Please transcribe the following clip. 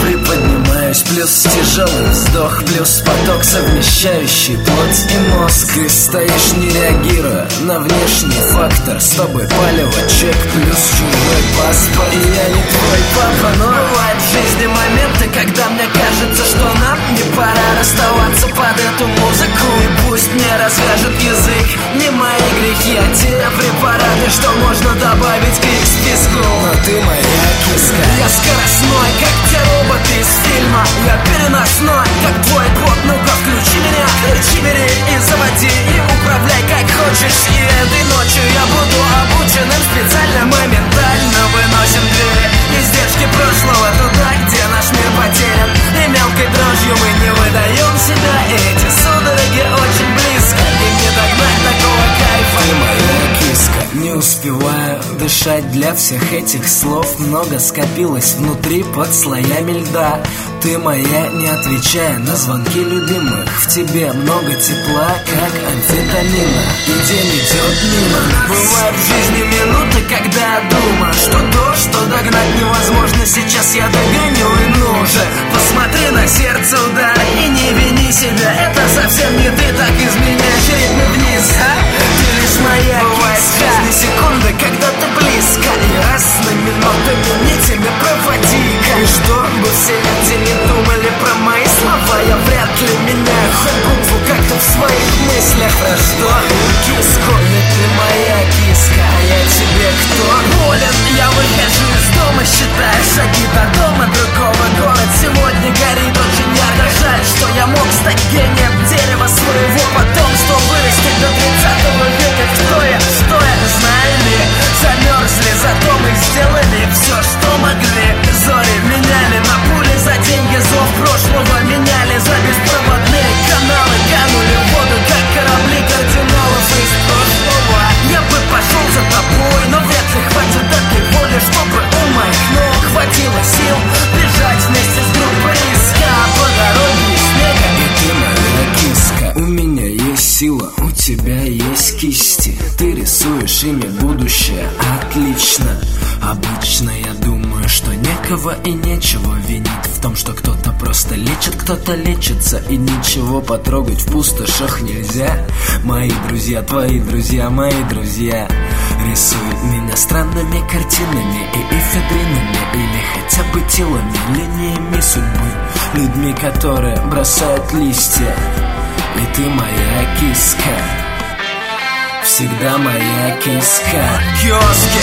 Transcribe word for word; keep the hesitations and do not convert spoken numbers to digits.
приподнимаюсь, плюс тяжелый вздох, плюс поток, совмещающий плоть и мозг. Ты стоишь, не реагируя на внешний фактор. С тобой палево, чек, плюс чужой паспорт. И я не твой папа, но бывают в жизни моменты, когда мне кажется, что нам не пора расставаться под эту музыку. И пусть мне развяжет язык не мои грехи, а те препараты, что можно добавить к их списку. Но ты моя киска. Я скоростной, как те роботы из фильма. Я переносной, как твой бот. Ну-ка включи меня, включи, бери и заводи, и управляй как хочешь. И этой ночью я буду обученным специально. Моментально выносим двери издержки прошлого туда, где наш мир потерян. И мелкой дрожью мы не выдаем себя. И эти судороги очень близко, и не догнать такого кайфа. Ты моя киска. Не успеваю дышать, для всех этих слов много скопилось внутри под слоями льда. Ты моя, не отвечая на звонки любимых. В тебе много тепла, как амфетамина. И день идет мимо. Бывают в жизни минуты, когда я думаю, что то, что догнать невозможно, сейчас я догоню. И ну же, посмотри на сердце удар и не вини себя. Это совсем не ты, так изменяешь ритмы вниз, а? Ты лишь моя киска. Бывает в жизни секунды, когда ты близко, и разными минутами мне тебя проводи-ка. И что бы все люди не думали про мои слова, я вряд ли меняю хоть букву как-то в своих мыслях. Про что? Киску, ведь ты моя киска, а я тебе кто? Болен, я выхожу из дома, считаю шаги до дома другого. Город сегодня горит очень ярко. Жаль, что я мог стать гением дерева своего потомства, вырастить до тридцатого века. Кто я? Что я? Знаю ли? Замерзли, зато мы сделали все, что могли. Зори меняли на пули за деньги, зов прошлого меняли за беспроводные каналы. Канули в воду, как корабли кардиналов из прошлого. Я бы пошел за тобой, но вряд ли хватит этой воли, чтобы у моих ног хватило сил бежать вместе с группой риска по дороге из снега. И ты моя киска. У меня есть сила, у тебя есть кисти. Ты рисуешь ими будущее, отлично. Обычно я думаю, что некого и нечего винить в том, что кто-то просто лечит, кто-то лечится, и ничего потрогать в пустошах нельзя. Мои друзья, твои друзья, мои друзья рисуют меня странными картинами и эфедринами, или хотя бы телами, линиями судьбы, людьми, которые бросают листья. И ты моя киска, всегда моя киска. Киоски,